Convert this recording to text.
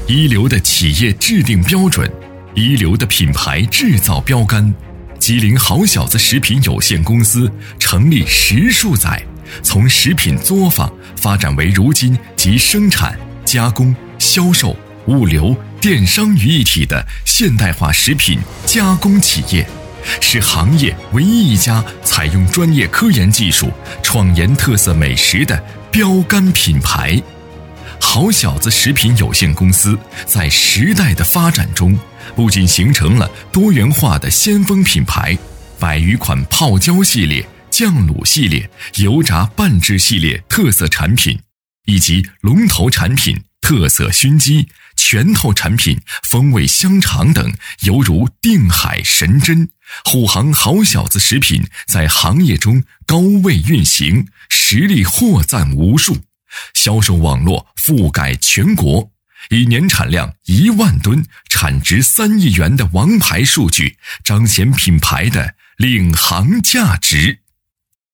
一流的企业制定标准，一流的品牌制造标杆。吉林好小子食品有限公司成立10数载，从食品作坊发展为如今集生产、加工、销售、物流、电商于一体的现代化食品加工企业，是行业唯一一家采用专业科研技术创研特色美食的标杆品牌。好小子食品有限公司在时代的发展中，不仅形成了多元化的先锋品牌，100余款泡椒系列、酱卤系列、油炸半制系列特色产品，以及龙头产品特色熏鸡、拳头产品风味香肠等，犹如定海神针。虎航好小子食品在行业中高位运行，实力获赞无数，销售网络覆盖全国，以年产量1万吨、产值3亿元的王牌数据，彰显品牌的领航价值。